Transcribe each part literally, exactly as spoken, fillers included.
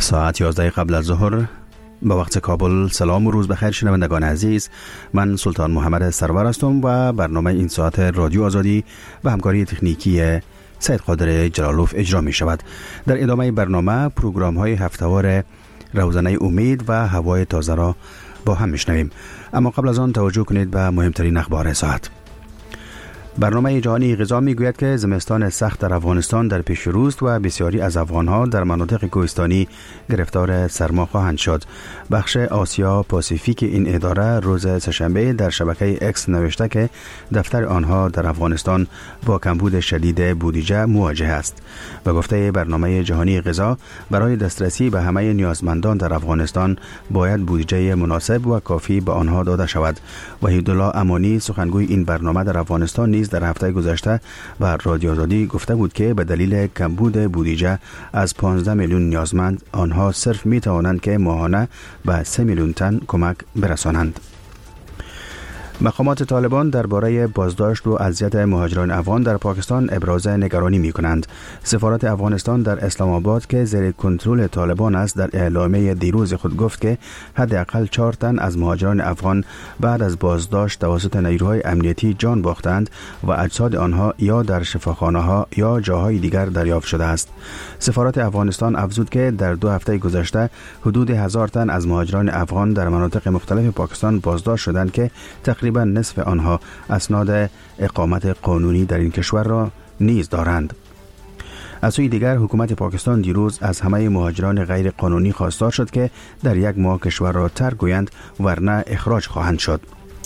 ساعت یازده قبل از ظهر به وقت کابل. سلام و روز بخیر شنوندگان عزیز، من سلطان محمد سرور هستم و برنامه این ساعت رادیو آزادی و همکاری تکنیکی سید قادر جلالوف اجرا می شود. در ادامه برنامه پروگرام های هفته‌وار روزنه امید و هوای تازه را با هم میشنویم، اما قبل از آن توجه کنید به مهمترین اخبار ساعت. برنامه جهانی غذا میگوید که زمستان سخت در افغانستان در پیش روست و بسیاری از افغانها در مناطق کوهستانی گرفتار سرما خواهند شد. بخش آسیا پاسیفیک این اداره روز سه‌شنبه در شبکه اکس نوشته که دفتر آنها در افغانستان با کمبود شدید بودجه مواجه است. به گفته برنامه جهانی غذا، برای دسترسی به همه نیازمندان در افغانستان باید بودجه مناسب و کافی به آنها داده شود. وحیدالله امانی سخنگوی این برنامه در افغانستان نیز در هفته گذشته و رادیو آزادی گفته بود که به دلیل کمبود بودجه از پانزده میلیون نیازمند آنها صرف می توانند که ماهانه به سه میلیون تن کمک برسانند. مقامات طالبان درباره بازداشت و اذیت مهاجران افغان در پاکستان ابراز نگرانی می کنند. سفارت افغانستان در اسلام آباد که زیر کنترل طالبان است در اعلامیه دیروز خود گفت که حداقل چهار تن از مهاجران افغان بعد از بازداشت توسط نیروهای امنیتی جان باختند و اجساد آنها یا در شفاخانه ها یا جاهای دیگر دریافت شده است. سفارت افغانستان افزود که در دو هفته گذشته حدود هزار تن از مهاجران افغان در مناطق مختلف پاکستان بازداشت شدند که تقریبا نصف آنها اسناد اقامت قانونی در این کشور را نیز دارند. از سوی دیگر حکومت پاکستان دیروز از همه مهاجران غیر قانونی خواستار شد که در یک ماه کشور را ترک گویند ورنه اخراج خواهند شد.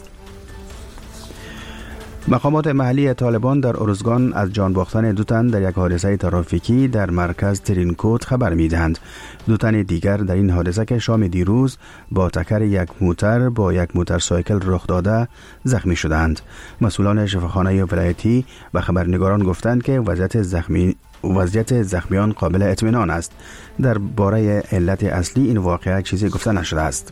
مقامات محلی طالبان در ارزگان از جان باختن دو تن در یک حادثه ترافیکی در مرکز ترینکوت خبر می‌دهند. دو تن دیگر در این حادثه که شام دیروز با تکر یک موتر با یک موتورسایکل رخ داده زخمی شدند. مسئولان شفاخانه ولایتی به خبرنگاران گفتند که وضعیت زخمی وضعیت زخمیان قابل اطمینان است. درباره علت اصلی این واقعه چیزی گفته نشده است.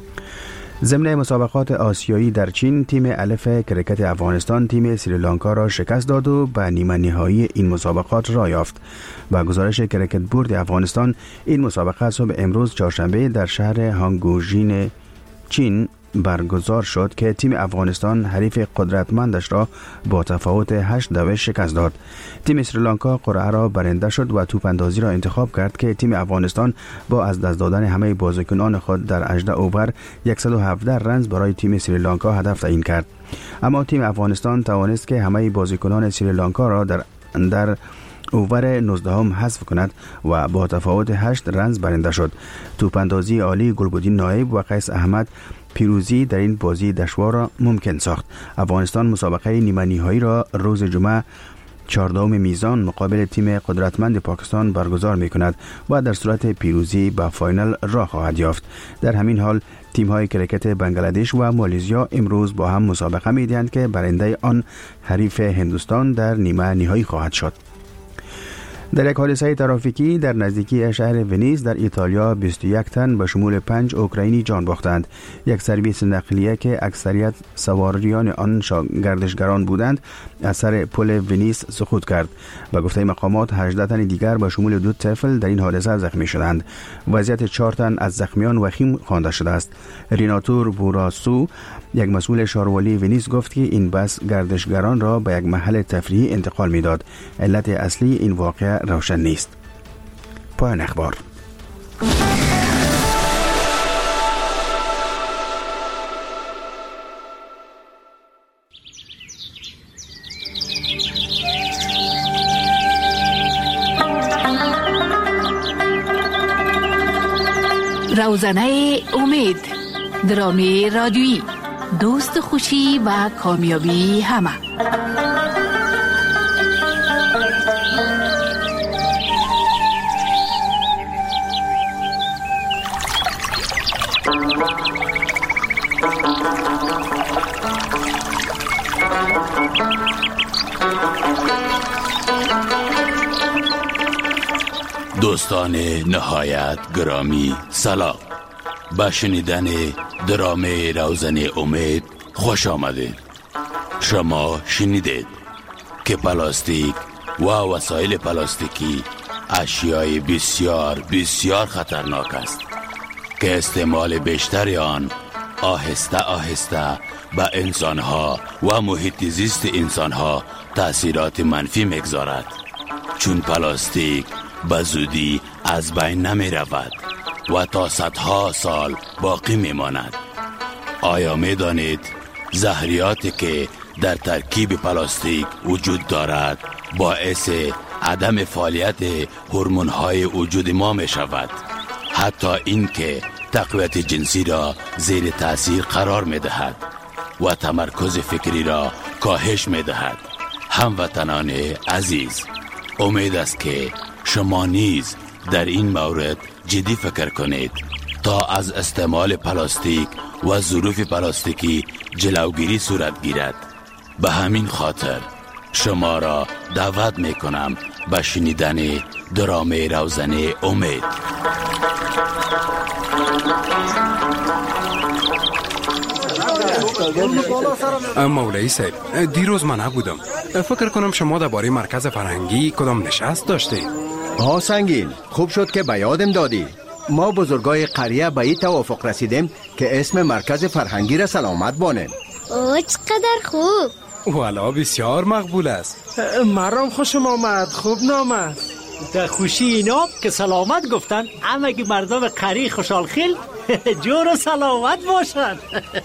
ضمن مسابقات آسیایی در چین، تیم الف کرکت افغانستان تیم سریلانکا را شکست داد و به نیمه نهایی این مسابقات راه یافت. با گزارش کرکت بورد افغانستان، این مسابقه صبح امروز چهارشنبه در شهر هانگوژین چین برگزار شد که تیم افغانستان حریف قدرتمندش را با تفاوت هشت دو شکست داد. تیم سریلانکا قرعه را برنده شد و توپ اندازی را انتخاب کرد که تیم افغانستان با از دست دادن همه بازیکنان خود در هجده اوور صد و هفده رنز برای تیم سریلانکا هدف تعیین کرد. اما تیم افغانستان توانست که همه بازیکنان سریلانکا را در در اوور نوزده هم حذف کند و با تفاوت هشت رنز برنده شد. توپ اندازی عالی گلبدین نایب و قیس احمد پیروزی در این بازی دشوار را ممکن ساخت. افغانستان مسابقه نیمه نهایی را روز جمعه چهاردهم میزان مقابل تیم قدرتمند پاکستان برگزار می کند و در صورت پیروزی به فاینال راه خواهد یافت. در همین حال تیم های کرکت بنگلادش و مالزیا امروز با هم مسابقه می دهند که برنده آن حریف هندوستان در نیمه نهایی خواهد شد. در یک حادثه ترافیکی در نزدیکی شهر ونیز در ایتالیا بیست و یک تن به شمول پنج اوکراینی جان باختند. یک سرویس نقلیه که اکثریت سواریان آن گردشگران بودند از سر پل ونیز سقوط کرد. به گفته مقامات هجده تن دیگر به شمول دو طفل در این حادثه زخمی شدند. وضعیت چهار تن از زخمیان وخیم خوانده شده است. ریناتور بوراسو، یک مسئول شاروالی ونیز، گفت که این بس گردشگران را به یک محل تفریحی انتقال می‌داد. علت اصلی این واقعه روشن نیست. پایان اخبار. روزنه امید، درامی رادیویی، دوست خوشی و کامیابی همه. دوستان نهایت گرامی سلام. به شنیدن درامه روزنه امید خوش آمدید. شما شنیدید که پلاستیک و وسایل پلاستیکی اشیای بسیار بسیار خطرناک است که استعمال بیشتر آن آهسته آهسته به انسانها و محیط زیست انسانها تأثیرات منفی میگذارد، چون پلاستیک به زودی از بین نمی رود و تا صدها سال باقی می ماند. آیا می دانید زهریاتی که در ترکیب پلاستیک وجود دارد باعث عدم فعالیت هورمون‌های وجود ما می شود، حتی این که تقویت جنسی را زیر تأثیر قرار می دهد و تمرکز فکری را کاهش می دهد. هموطنان عزیز، امید است که شما نیز در این مورد جدی فکر کنید تا از استعمال پلاستیک و ظروف پلاستیکی جلوگیری صورت گیرد. به همین خاطر شما را دعوت می کنم به شنیدن درامه روزنه امید. مولوی صاحب، دیروز من نبودم. فکر کنم شما درباره مرکز فرهنگی کدام نشست داشتید؟ ها سنگین، خوب شد که به یادم دادی. ما بزرگای قریه به این توافق رسیدیم که اسم مرکز فرهنگی را سلامت بانیم. اوه چقدر خوب. والا بسیار مقبول است. مرام خوشم آمد، خوب نامد. در خوشی اینا که سلامت گفتن، اما اگه مردم قری خوشحال خیل جور و سلامت باشن.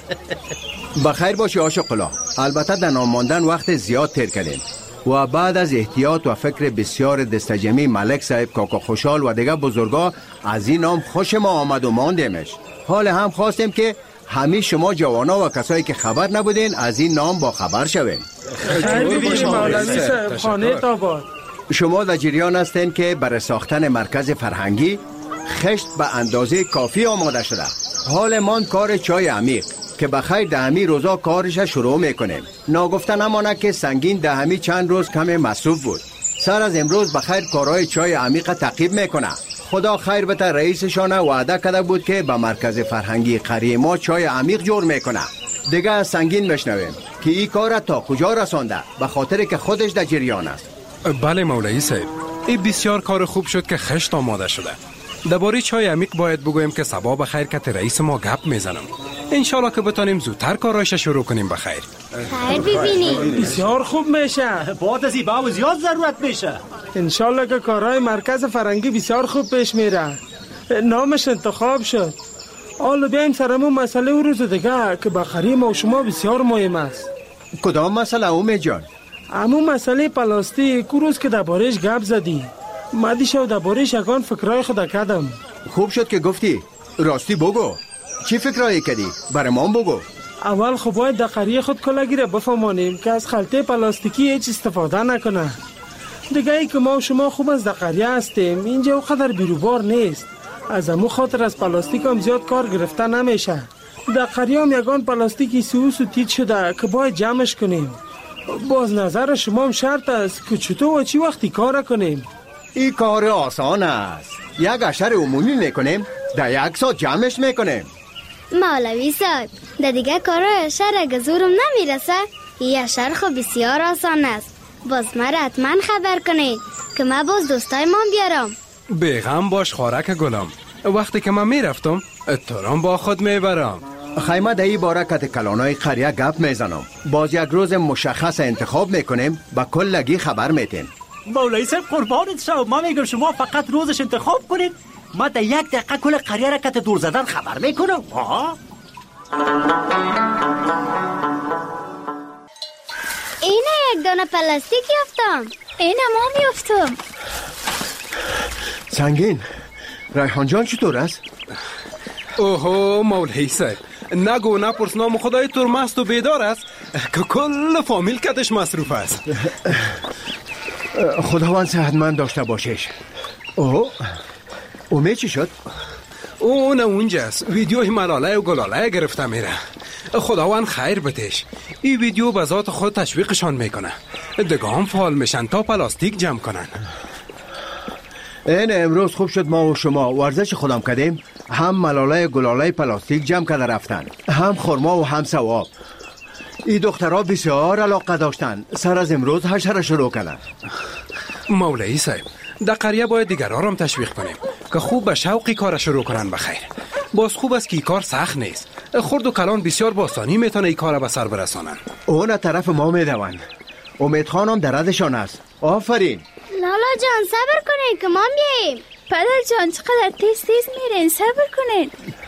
بخیر باشی عاشق‌الله. البته در نام ماندن وقت زیاد تیر کردیم و بعد از احتیاط و فکر بسیار دستجمی ملک صاحب، کاکا خوشحال و دیگه بزرگا از این نام خوش ما آمد و ماندیمش. حال هم خواستیم که همه شما جوانا و کسایی که خبر نبودین از این نام با خبر شوین. خیر ببینیم مولوی صاحب، خانه تاباد. شما در جریان هستین که برای ساختن مرکز فرهنگی خشت به اندازه کافی آماده شده. حال مان کار چای عمیق که بخیر ده همی روزا کارش شروع میکنیم. ناگفته نمانه که سنگین ده همی چند روز کم مصروف بود. سر از امروز بخیر کارهای چای عمیق تعقیب میکنه. خدا خیر بده، رئیسشان وعده کرده بود که به مرکز فرهنگی قریه ما چای عمیق جور میکنه. دیگه از سنگین بشنویم که این کار تا کجا رسانده، به خاطر که خودش در جریان است. بله مولوی صاحب، این بسیار کار خوب شد که خشت آماده شده. درباره چای عمیق باید بگویم که صبا بخیر که رئیس ما گپ میزنم. انشالله که بتانیم زودتر کارایش شروع کنیم. بخیر. خیر ببینیم. بسیار خوب میشه. بعد از این باو زیاد ضرورت میشه. انشالله که کارهای مرکز فرهنگی بسیار خوب پیش میره. نامش انتخاب شد. حالا بیایم سرمون مسئله او روز دیگه که بخری ما و شما بسیار مهم است. کدام مسئله اومه جان؟ همون مسئله پلاستیک روز که درباره‌اش گپ زدی. مدی شو درباره‌اش یگان فکرای خود کردم. خوب شد که گفتی. راستی بگو چی فکرایی کردی؟ برای ما بگو. اول خب باید در قریه خود کلاگی را بفهمانیم که از خلطه پلاستیکی هیچ استفاده نکنه. دیگه ای که ما و شما خوب از در قریه هستیم، اینجا اونقدر بیروبار نیست. از امو خاطر از پلاستیک هم زیاد کار گرفته نمیشه. در قریه هم یگان پلاستیکی سوس و تیت شده که باید جمعش کنیم. باز نظر شما هم شرط است که چطور و چی وقتی کار کنیم. این کار آسان است. یک اشر عمومی میکنیم، در یک ساعت جمعش میکنیم. مولوی صاحب، در دیگه کارای اشر اگه زورم نمیرسه، این اشر خب بسیار آسان است. باز مرا حتما خبر کنید که من باز دوستای من بیارم. بیغم باش خارک گلم، وقتی که من میرفتم اترام با خود میبرم. خیمه در این باره کت کلانای قریه گپ میزنم. باز یک روز مشخص انتخاب میکنیم، با کلگی خبر میتیم. مولوی صاحب قربانت شو، ما میگم شما فقط روزش انتخاب کنید، ما در یک دقیقه کل قریه را کت دور زدن خبر میکنم. ها اینه یک دانه پلاستیک یافتم. اینه ما میافتم. سنگین، ریحان جان چطور است؟ اوهو مولوی صاحب، نگو نپرس، نام خدای تور مست و بیدار است که کل فامیل کتش مصروف است. خداوند صحتمند داشته باشش. اوه اومه چی شد؟ اون اونجاست، ویدیوی ملاله و گلاله گرفته میره. خداوند خیر بتش. این ویدیو به ذات خود تشویقشان میکنه، دیگه هم فعال میشن تا پلاستیک جمع کنن. این امروز خوب شد ما و شما ورزش خودم کردیم، هم ملاله گلاله پلاستیک جمع کرده رفتن، هم خرما و هم ثواب. این دخترها بسیار علاقه داشتن، سر از امروز حشر شروع کردن. مولوی صاحب، در قریه باید دیگرها را هم تشویق کنیم که خوب به شوقی کار شروع کنن. بخیر باز خوب است که این کار سخت نیست. خرد و کلان بسیار باسانی میتونه این کار به سر برسانن. اون طرف ما میدوند. امید خانم در ردشان است. آفرین. لالا جان صبر کنین که ما بیاییم. پدر جان چقدر تیز تیز میرین، صبر کنین.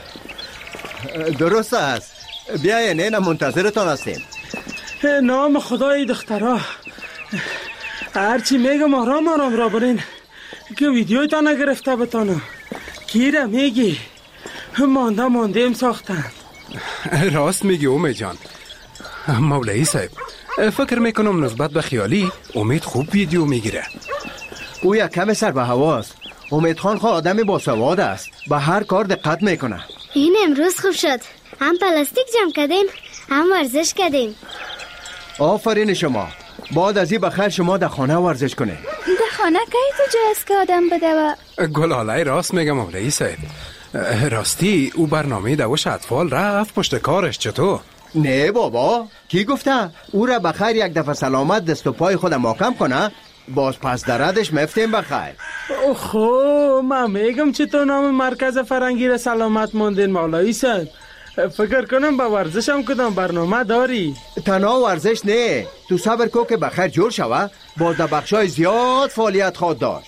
درست است. بیاین، اینا منتظرتان هستیم. نام خدای دخترها، هرچی میگم آرام آرام را برین که ویدیوی تا نگرفته بتانم. کیره میگی مانده مانده ام ساختن. راست میگی امید جان. مولایی صاحب فکر میکنم نسبت به خیالی امید خوب ویدیو میگیره. او یک کم سر به هواست. امید خان خواه آدمی باسواد است، به هر کار دقت میکنه. این امروز خوب شد، هم پلاستیک جمع کردیم هم ورزش کردیم. آفرین شما. بعد از این بخیر شما در خانه ورزش کنه. در خانه که تو جا است که آدم بده و گلالای راست میگم مولایی صاحب. راستی او برنامه دوش اطفال رفت پشت کارش چطور؟ نه بابا، کی گفته؟ او را بخیر یک دفعه سلامت دست و پای خود محکم کنه، باز پس دردش مفتیم بخیر. اوخو من میگم چطور نام مرکز فرنگی را سلامت موندین مولایی صاحب. فکر کنم با ورزش هم کدام برنامه داری؟ تنها ورزش نه، تو صبر کو که بخیر جور شوه، باز در بخشای زیاد فعالیت خواد داشت.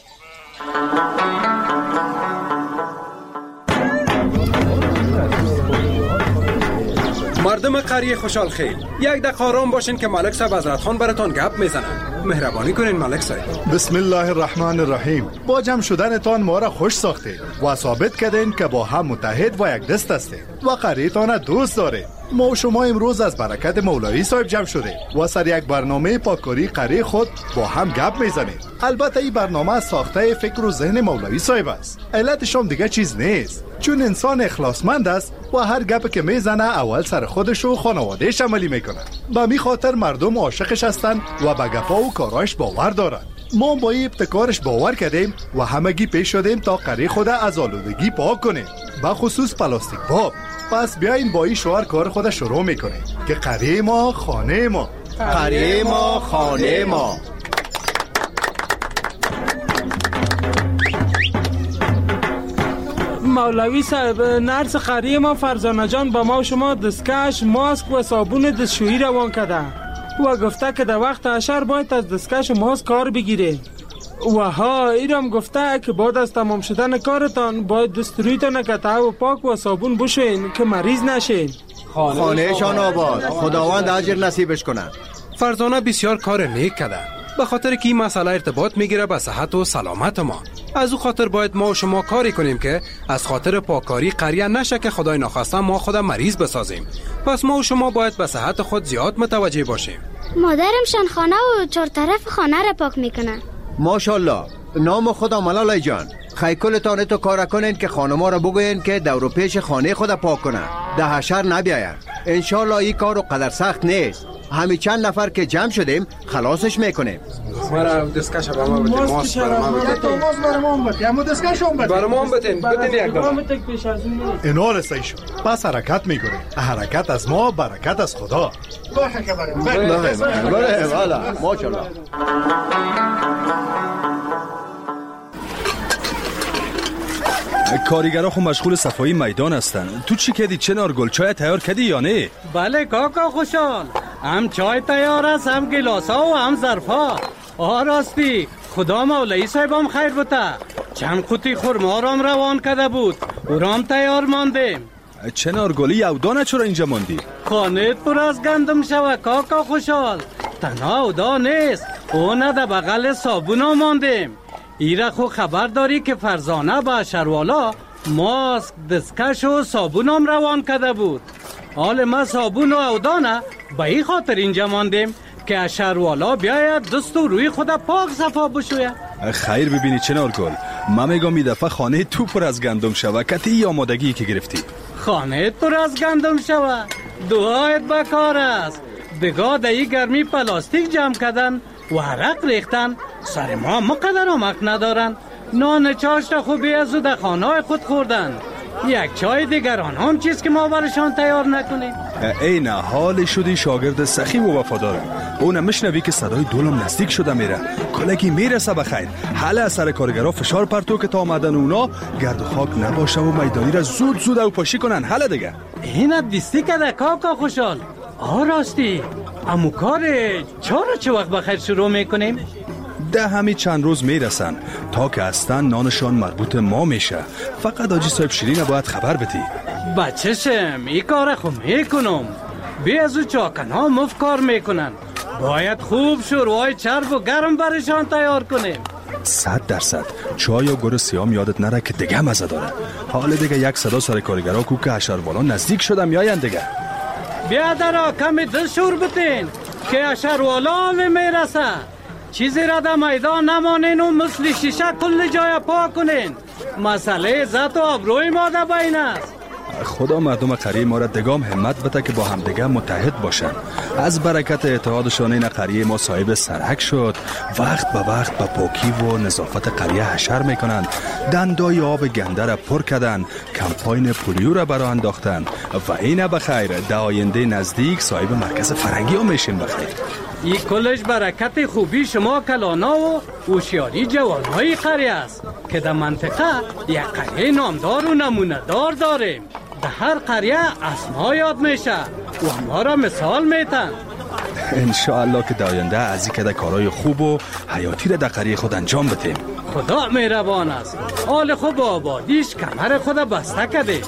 مردم قریه خوشحال خیل، یک دقیقه آرام باشین که ملک صاحب حضرت خان براتون گپ میزنن. مهربانی کنین ملک صاحب. بسم الله الرحمن الرحیم. با جمع شدنتان ما را خوش ساختید و ثابت کردین که با هم متحد و یک دست هستید و قریه‌تان دوست دارید. ما و شما امروز از برکت مولایی صاحب جمع شده و سر یک برنامه پاککاری قریه خود با هم گپ میزنید. البته این برنامه از ساخته فکر و ذهن مولایی صاحب است. علتش هم دیگه چیز نیست، چون انسان اخلاصمند است و هر گپ که میزنه اول سر خودش و خانوادهش عملی میکنه. به می خاطر مردم عاشقش هستن و به گپا و کارایش باور دارن. ما با این ابتکارش باور کردیم و همگی پیش شدیم تا قریه خود از آلودگی پاک کنیم، به خصوص پلاستیک باب. پس بیاین با این شعار کار خود شروع میکنیم که قریه ما خانه ما، قریه ما خانه ما. مولوی صاحب، نرس قریه ما فرزانه جان با ما و شما دستکش، ماسک و صابون دستشویی روان کرده و گفته که در وقت حشر باید از دستکش و ماسک کار بگیره و ها ایرام گفته که بعد از تمام شدن کارتان باید دسترویتان قطعه و پاک و صابون بشوین که مریض نشین. خانه شان آباد، خداوند اجر نصیبش کنه. فرزانه بسیار کار نیک کرده، به خاطر که این مسئله ارتباط میگیره به صحت و سلامت ما. از او خاطر باید ما و شما کاری کنیم که از خاطر پاککاری قریه نشه که خدای نخواسته ما خود مریض بسازیم. پس ما و شما باید به صحت خود زیاد متوجه باشیم. مادرم خانه و چهار طرف خانه را پاک میکنه. ماشاءالله. نام خدا ملالای جان. خیکلتان تو کار کنین که خانما را بگوین که دور پیش خانه خود پاک کنه، ده حشر نبیاین. انشالله این کارو قدر سخت نیست. همین چند نفر که جمع شدیم خلاصش میکنیم. مرا دستکش با ما بده، ماست برای ما بده، ماست برای ما بده، اما دستکش هم بده، برای ما بده، بده یک دارم. اینا رسایی شد. پس حرکت میکنیم. حرکت از ما، برکت از خدا. باشه که بریم. بله بله بله ماشاءالله. کارگرها خو مشغول صفایی میدان هستن. تو چی کردی چنار گل؟ چای تیار کردی یا نه؟ بله کاکا خوشحال، هم چای تیار است، هم گلاس ها و هم ظرف ها. آه راستی خدا مولایی صاحبم خیر بوده، چند قوطی خرما رام روان کرده بود، او رام تیار ماندیم. چنار گلی یودانه چرا اینجا ماندی؟ خانه پر از گندم شوه کاکا خوشحال. تنها اودا نیست، اونه در بغل صابون ها ماندیم. ایره خو خبر داری که فرزانه با شروالا ماسک دستکش و صابون هم روان کرده بود. حال ما صابون و اودانه به این خاطر اینجا ماندیم که شروالا بیاید دست و روی خود پاک صفا بشوید. خیر ببینی چنار گل، من میگم این دفعه خانه تو پر از گندم شوه. کتی آمادگی که گرفتی خانه پر از گندم شوه، دعایت بکار است. بگاه در این گرمی پلاستیک جمع کردن و عرق ریختن، سر ما مقدر آمک ندارن. نان چاشت خوبی از او در خانه خود خوردن. یک چای دیگر آنها چیز که ما برشان تیار نکنیم. این حال شدی شاگرد سخی و وفاداره. اون مشنوی که صدای دولم نزدیک شده میره. کلگی میرسه بخیر. حالا اثر کارگرها فشار پرتو که تا آمدن اونا گرد و خاک نباشه و میدانی را زود زود او پاشی کنن. حالا دیگه این دیستی کده کاکا خوشحال. آه راستی امو کار چرا چه وقت بخیر شروع میکنیم؟ ده همی چند روز میرسن تا که هستن نانشان مربوط ما میشه. فقط آجی صاحب شیرین باید خبر بدی. بچه‌شم این کار خو میکنم. بی از او چاکن ها مفت کار میکنن. باید خوب شروعای چرب و گرم برشان تیار کنیم. صد درصد چای و گل سیام یادت نره که دیگه مزه داره. حال دیگه یک صدا سر کارگرها کو که اشروالا نزدیک شدم میاین دیگه. بیا درا کمی دل شور بتین که اشروالا میرسه. چیزی را در میدان نمانین و مثل شیشه کل جای پاک کنین. مسئله عزت و آبروی ما در بین است. خدا مردم قریه ما را دگام همت بده که با هم دیگه متحد باشن. از برکت اتحادشان این قریه ما صاحب سرحک شد. وقت به وقت با پاکی و نظافت قریه حشر میکنند. دندای آب گنده را پر کردن. کمپاین پولیو را برا انداختن و این بخیر در آینده نزدیک صاحب مرکز فرنگی ها میشین بخیر. این کلش برکت خوبی شما کلانا و هوشیاری جوانهای قریه است که در منطقه یک قریه نامدار و نمونه دار داریم. در هر قریه اسما یاد میشه و ما را مثال میتن. انشاءالله که در آینده از این که در کارهای خوب و حیاتی را در قریه خود انجام بدیم. خدا مهربان است. حال خوب آبادیش کمر خود بسته کده.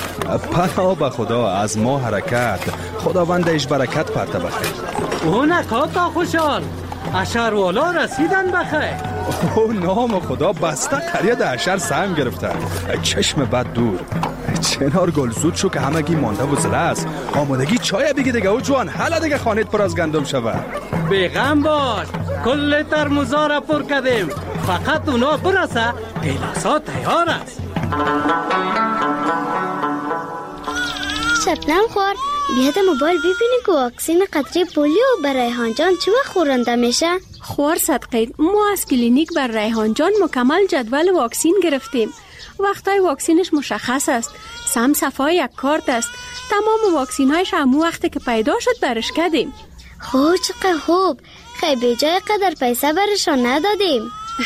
پناه به خدا از ما حرکت. خداوندش برکت پرته بخیر. اون کاکا خوشحال اشروالا رسیدن بخیر. او نام خدا بسته قریه در اشر سهم گرفتن. چشم بد دور. چنار گل زود شو که همگی مانده و زله است. آمادگی چای بگی دیگه او جوان. حالا دیگه خانت پر از گندم شود. بیغم باش کل ترموزا را پر کردیم. فقط اونا برسه گیلاسا تیار است. شبنم خوار بیاد موبایل ببینی که واکسین قطره پولیو برای ریحان جان چه وقت خورنده میشه؟ خوار صدقه ما از کلینیک بر ریحان جان مکمل جدول واکسین گرفتیم. وقتای واکسینش مشخص است. سم صفای یک کارت است. تمام واکسین هایش همون وقتی که پیدا شد برش کردیم. خوب چقدر خوب. خیلی به جای قدر پیسه برشان ندادیم.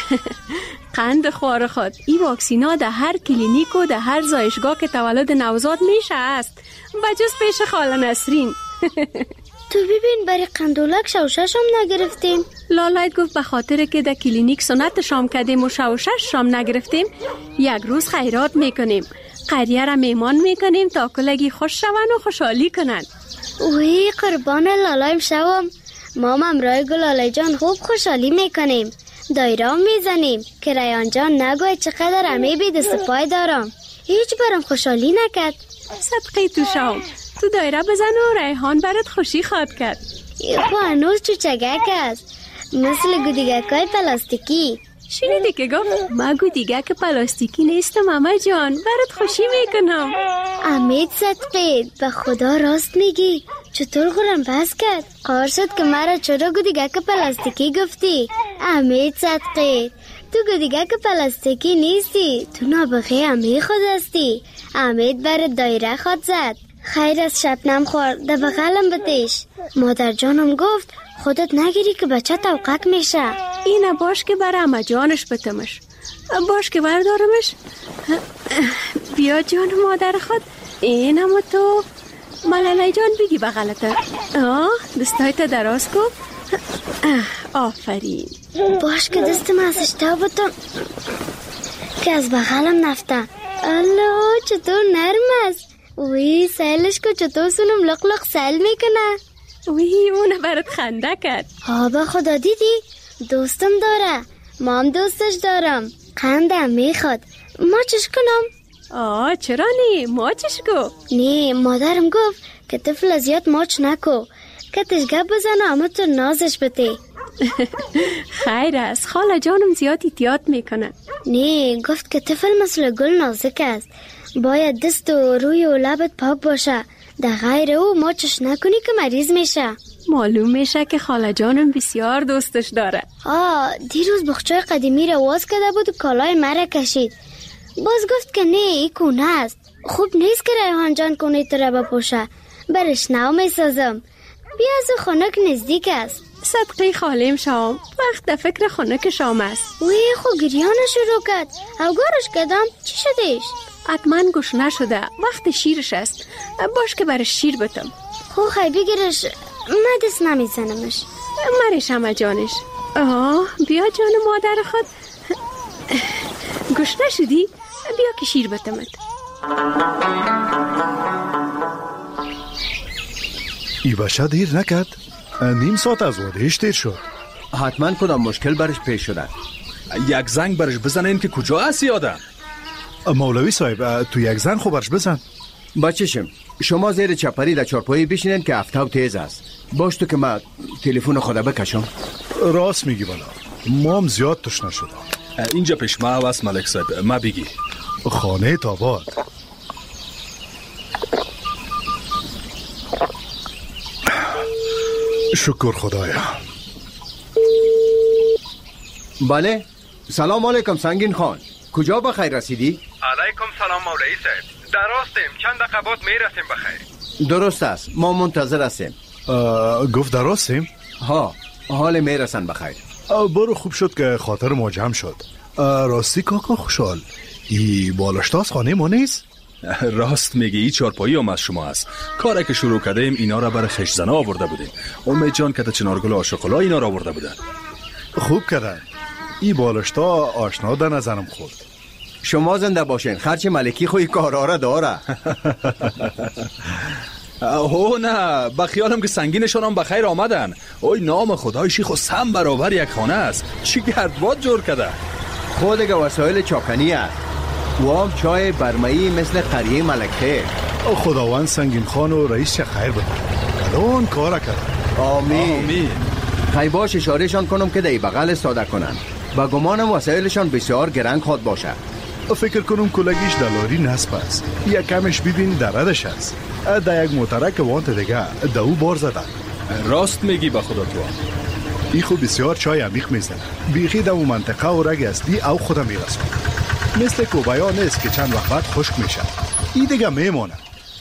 قند خوار خود این واکسین ها در هر کلینیک و در هر زایشگاه که تولد نوزاد میشه است بجز پیش خاله نسرین. تو ببین برای قندولک شوشش هم نگرفتیم. لالایت گفت به خاطر که در کلینیک سنت شام کردیم و شوشش شام نگرفتیم یک روز خیرات میکنیم. قریه را میمان میکنیم تا کلگی خوش شون و خوشحالی کنند. اوی قربان لالایم شوم. ما ممرای گلاله جان خوب خوشحالی میکنیم. دایره میزنیم که ریحان جان نگوی چقدر امی بی دست پای دارم. هیچ برام خوشحالی نکرد. صدقه تو شام تو دایره بزن و ریحان برات خوشی خواد کرد. خو هنوز چوچگک است مثل گودیگکای پلاستیکی. شنیدی که گفت ما گودیگک پلاستیکی نیستم اما جان برات خوشی میکنم. امید صدقه به خدا راست میگی؟ چطور خورم بس کرد؟ قرار شد که مرا چرا گودیگک پلاستیکی گفتی؟ امید صدقه تو گودیگک پلاستیکی نیستی. تو نابغه امی خود هستی. امید بر دایره خود زد. خیر از شبنم خور در بغلم بتیش. مادر جانم گفت خودت نگیری که بچه توقک میشه. اینه باش که بر اما جانش بتمش. باش که بردارمش. بیا جان مادر خود. این همه تو ملاله جان بگی بغلته. آه دستایت دراز کو. آفرین. باش که دستم ازش تا بتم که از بغلم نفته. الله چطور نرم است. وی سیلش که چطور سونم لق لق سیل میکنه. وی اونه برات خنده کرد. ها به خدا دیدی دوستم داره. ما هم دوستش دارم. قندم میخواد. ما چش کنم؟ آه چرا نی؟ ما چش کو؟ نی مادرم گفت که طفل زیاد ماچ نکو که تشگه بزنه اما تو نازش بده. خیر است خاله جانم زیاد احتیاط میکنه. نی گفت که طفل مثل گل نازک است. باید دست و روی و لبت پاک باشه. در غیر او ماچش نکنی که مریض میشه. معلوم میشه که خاله جانم بسیار دوستش داره. آه دیروز بخچای قدیمی رو واز کرده بود و کالای مرا کشید. باز گفت که نه ای کونه است. خوب نیست که ریحان جان کنی تو را بپوشه. برش نو می سازم. بیا از خونک نزدیک است. صدقه خالیم شام، وقت در فکر خونک شام است. وی خو گریان شروع کرد. اوگارش کدام چی شدیش؟ حتما گوش نشده، وقت شیرش است. باش که برش شیر بتم. خو خی بگیرش، من دست نمیزنمش. مرش همه جانش. آه بیا جان مادر خود. گوش نشدی؟ بیا که شیر بتمت. ای بچه دیر نکرد. نیم ساعت از وادهش دیر شد. حتما کدام مشکل برش پیش شده. یک زنگ برش بزنین که کجا هستی آدم. مولوی صاحب تو یک زنگ خو برش بزن. بچشم شما زیر چپری در چارپایی بشینین که افتاو تیز است. باش تو که من تلفن خدا بکشم. راست میگی بالا، ما هم زیاد تشنه شدم. اینجا پیش ما هست ملک صاحب، ما بگی. خانه تاباد. شکر خدایا. بله سلام علیکم سنگین خان، کجا بخیر رسیدی؟ علیکم سلام مولوی صاحب، درستیم، چند دقیقه بعد میرسیم بخیر. درست است، ما منتظر هستیم. گفت درستیم؟ ها، حال میرسن بخیر. برو خوب شد که خاطر ما جمع شد. راستی کاکا خوشحال، ای بالاشتاز خانه ما نیست؟ راست میگی، ای چارپایی هم از شما است. کاری که شروع کردیم اینا را برای خشزنه آورده بودیم. امید جان که چنارگل آشقلا اینا را آورده بودن. خوب کردن. ای بالاشتا آشنا در نظرم خورد. شما زنده باشین، خرچ ملکی خوی کارا را داره. اوه نه، با خیالم که سنگینشان هم بخیر آمدن. اوی نام خدایشی خود سم برابر یک خانه است. چی گردباد جور کرده. خود که وسایل چاکنی است و هم چای برمایی مثل قریه ملکه. خداوند سنگین خان و رئیس چه خیر بده، کلان کارا کرد. آمین, آمین. خیلی باش اشارهشان کنم که دی بغل ساده کنن. با گمانم وسایلشان بسیار گرنگ خود باشه. فکر کنم کلگیش دلاری نصب است. یک کمش ببین دردش است. در یک موترک وانت دیگه دو بار زدن. راست میگی با خدا تو. ای خود بسیار چای عمیق میزنه. بیخی در اون منطقه و رگ اصلی او خودم میرسون. مثل کوبایا نیست که چند وقت بعد خشک میشه. ای دیگه میمونه.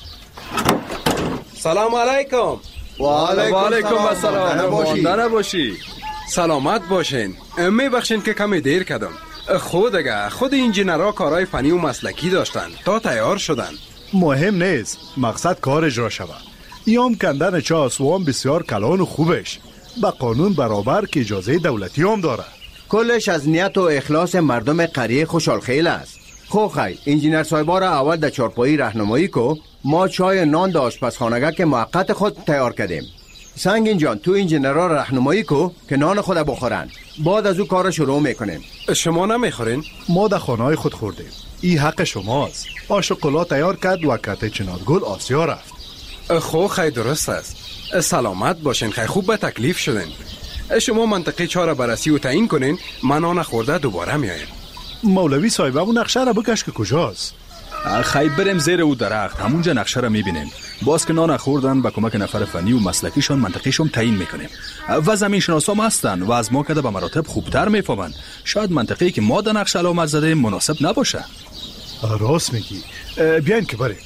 سلام علیکم. و علیکم السلام. مانده نباشی. سلامت باشین. میبخشین که کمی دیر کردم. خود اگه خود انجینرها کارهای فنی و مسلکی داشتن تا تیار شدن. مهم نیست، مقصد کار اجرا شود. ایام کندن چاس و هم بسیار کلان و خوبش، با قانون برابر که اجازه دولتی هم داره. کلش از نیت و اخلاص مردم قریه خوشحال خیل است. خو خی انجینر صاحبا را اول در چارپایی راهنمایی کو، ما چای نان در آشپزخانه که موقت خود تیار کردیم. سنگین جان تو انجینرها راهنمایی کو که نان خود بخورن، بعد از او کار شروع میکنیم. شما نمیخورین؟ ما در خانه‌های خود خوردیم. این حق شماست. آشقلا تیار کرد و کته چنارگل آسیا رفت. خو خیلی درست است. سلامت باشین، خیلی خوب به تکلیف شدین. شما منطقه چهار بررسی و تعیین کنین، من آن خورده دوباره میایم. مولوی صاحب اون نقشه را بکش که کجاست. خیلی بریم زیر او درخت، همونجا نقشه را میبینیم. باز که نان خوردن با کمک نفر فنی و مسلکیشون منطقهشون تعیین میکنیم. و زمین شناسام هستن و از ما کده به مراتب خوبتر میفهمن. شاید منطقه‌ای که ما در نقشه علامت زده مناسب نباشه. راست میگی. بیاین که بریم.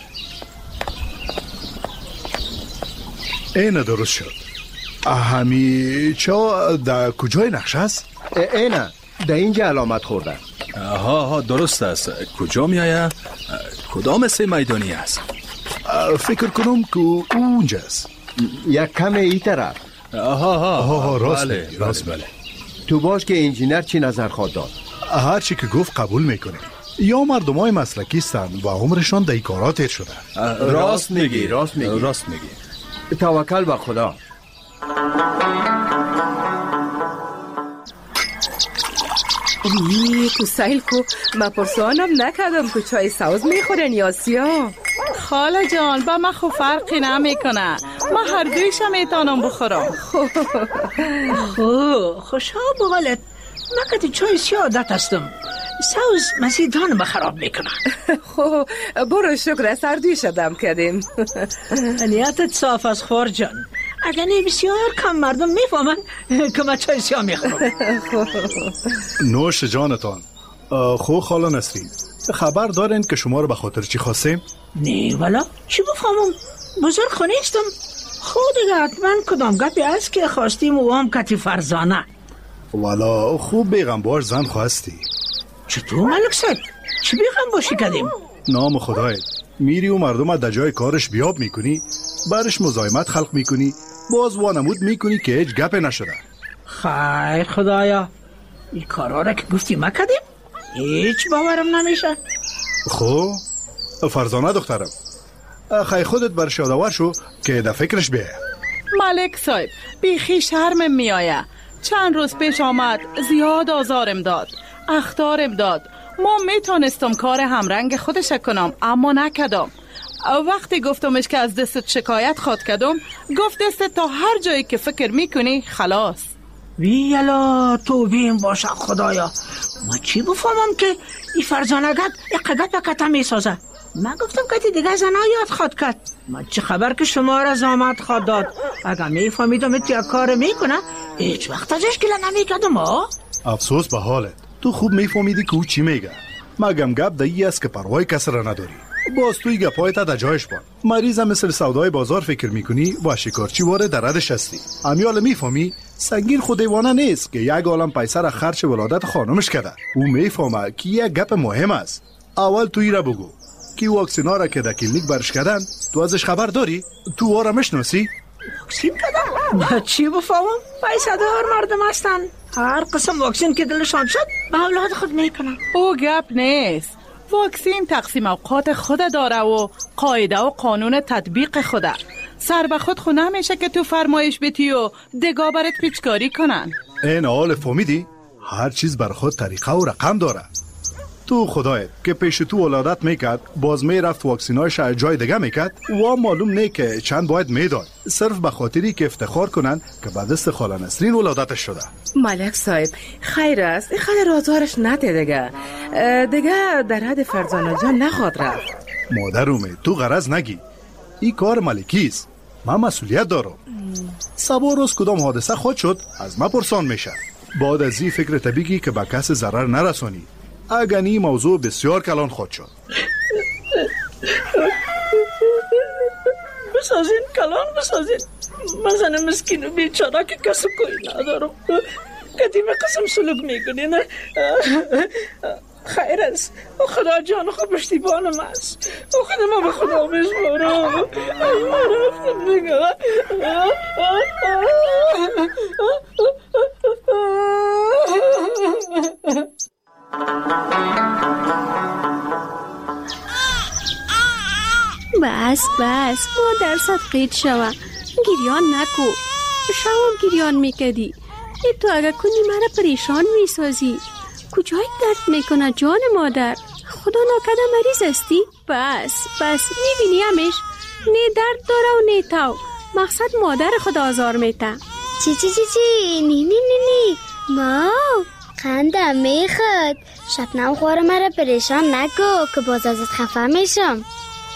اینه درست شد. همی چا در کجای نقشه است؟ اینه در اینجا علامت خورده. ها ها درست است. کجا میایه؟ کدام سه میدانی است؟ فکر کنم که اونجاست. یک کم ای طرف. ها ها ها راست بله میگی. راست بله. تو باش که انجینر چی نظر خواهد داد؟ هر چی که گفت قبول میکنه. یا مردم های مسلکی هستند و عمرشان در کارات تیر شده. راست میگی راست میگی راست میگی. توکل به خدا. اوی تو سیل کو ما پرسانم نکردم که چای سوز میخورن یا سیاه. خاله جان با من خو فرقی نمیکنه، ما هر دویش میتونم بخورم. خو خوشا بغلت من که چای سیاه عادت هستم، سوز مسیدان ما خراب میکنه. خو برو شکر سردی شدم کردیم. نیتت صاف از خور جان، اگر نه بسیار کم مردم میفهمن که من چای سیاه میخورم. نوش جانتان. خو خاله نسرین، خبر دارین که شما رو به خاطر چی خواستیم؟ نه والا چی بفهمم، بزرگ خونیستم. خود دیگه حتما کدام گپی است که خواستیم و هم کتی فرزانه. والا خوب بیغم باش زن خواستی. چطور ملک صاحب؟ چی بیغم باشی کدیم؟ نام خدای، میری و مردم در جای کارش بیاب میکنی، برش مزاحمت خلق میکنی، باز وانمود میکنی که هیچ گپ نشده. خیر خدایا، این کارا را که گفتی ما کدیم هیچ باورم نمیشه. خب فرزانه دخترم، خیلی خودت بر شادوار شو که در فکرش بیه. ملک صاحب بیخی شرمم میآیه. چند روز پیش آمد زیاد آزارم داد، اخطارم داد. ما میتونستم کار همرنگ خودش کنم اما نکدم. وقتی گفتمش که از دستت شکایت خواد کدم، گفت دستت تا هر جایی که فکر میکنی خلاص. ویلا تو بیم باشه خدایا، ما چی بفهمم که این فرزانگت اقدت بکتا میسازه. من گفتم که دیگه زنها یاد خواد کرد، ما چه خبر که شما را زامت خواد داد. اگر میفهمیدم اتیا کار میکنه هیچ وقت ازش گله نمیکدم. ها افسوس به حالت، تو خوب میفهمیدی که او چی میگه. مگم گپ دایی است که پروای کس را نداری. باز توی گپایت در جایش بان. مریضم مثل سودای بازار فکر میکنی و شکارچی واره در ردش هستی. امیال میفهمی سنگین خود دیوانه نیست که یک عالم پیسه را خرچ ولادت خانمش کرده. او میفهمه که یک گپ مهم است. اول توی را بگو که واکسینا را که در کلینیک برش کردن تو ازش خبر داری؟ تو واره مشناسی؟ واکسین کردن؟ ما چی بفهمم؟ پیسه دار مردم هستن، هر قسم واکسین که دلشان شد به اولاد خود میکنن. او گپ نیست. واکسین تقسیم اوقات خود داره و قاعده و قانون تطبیق خوده. سر به خود خود نمیشه که تو فرمایش بیتی و دگاه برات پیچکاری کنن. این حال فهمیدی؟ هر چیز بر خود طریقه و رقم داره. تو خدایت که پیش تو ولادت میکرد باز میرفت واکسینایش جای دیگه میکرد و معلوم نه که چند باید میداد، صرف به خاطری که افتخار کنن که بعد دست خاله نسرین ولادتش شده. ملک صاحب خیر است، این خیلی رازارش نده دیگه دیگه در حد فرزانه جان نخواد رفت. مادر اومه تو غرض نگی، این کار ملکی است، من مسئولیت دارم. سبا روز کدام حادثه خود شد از ما پرسان میشه. بعد از این فکر طبیعی که به کس ضرر نرسانی. اگر این موضوع بسیار کلان خود شد. بسازین کلان بسازین، من زن مسکین و بیچاره که کس کوئی ندارم. قدیم قسم سلوک میکنین. خیر است، خدا جان خود پشتیبانم است، خود ما به خدا میسپارم. ما رفتم دیگه. بس بس مادر صدقیت شوه، گریان نکو. شوام گریان میکدی، ای تو اگه کنی مرا پریشان میسازی. کجای درد میکنه جان مادر؟ خدا ناکده مریض استی؟ بس بس میبینی همیش نه درد داره و نه تاو. مقصد مادر خدا آزار میته. چی چی چی چی نی نی نی نی ما خندم میخواد. شبنم خوار مرا پریشان نکو که باز ازت خفه میشم.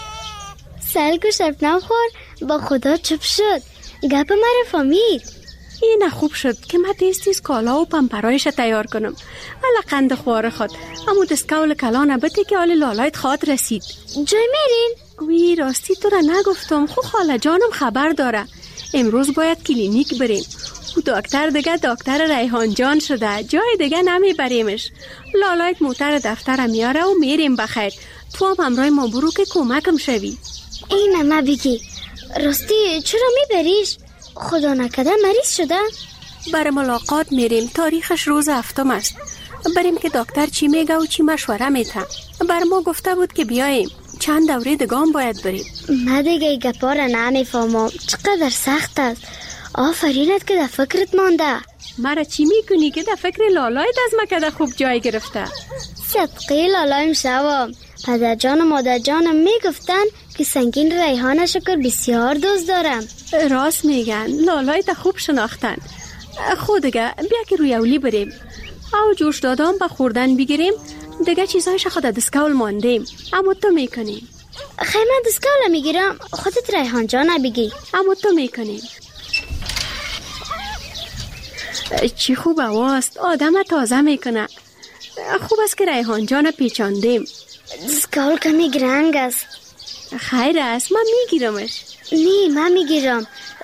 سلگو شبنم خور با خدا چپ شد، گپ مرا فهمید. این خوب شد که من تیز تیز کالا و پمپرایش تیار کنم. الا قند خوار خود امو دستکول کلانه بده که آل لالایت خواد رسید. جای میرین؟ وی راستی تو را نگفتم، خو خاله جانم خبر داره. امروز باید کلینیک بریم. او دکتر دیگه دکتر ریحان جان شده، جای دیگه نمی بریمش. لالایت موتر دفتر میاره و میریم بخیر. تو هم همراه ما برو که کمکم شوی. این ما بگی راستی چرا میبریش؟ خدا نکده مریض شده؟ برای ملاقات میریم، تاریخش روز هفتم است. بریم که دکتر چی میگه و چی مشوره میته. بر ما گفته بود که بیاییم، چند دوره دگام باید بریم. من دیگه گپا را نمیفهمم، چقدر سخت است. آفرینت که در فکرت مانده. مرا چی میکنی که در فکر لالایت از مکده خوب جای گرفته؟ صدقی لالایم شوام. پدر جان و مادر جانم میگفتن که سنگین ریحان شکر بسیار دوست دارم. راست میگن، لالایت خوب شناختن. خود دیگه بیا که روی اولی بریم او جوش دادم با خوردن بگیریم. دیگه چیزایش خود دستکول ماندیم، اما تو میکنیم. خیلی من دستکول میگیرم، خودت ریحان جان بگی. اما تو میکنیم. چی خوب هواست، آدم تازه میکنه. خوب است که ریحان جان پیچاندیم. دستگاه کمی گرنگ است. خیر است، من میگیرمش. نه من میگیرم.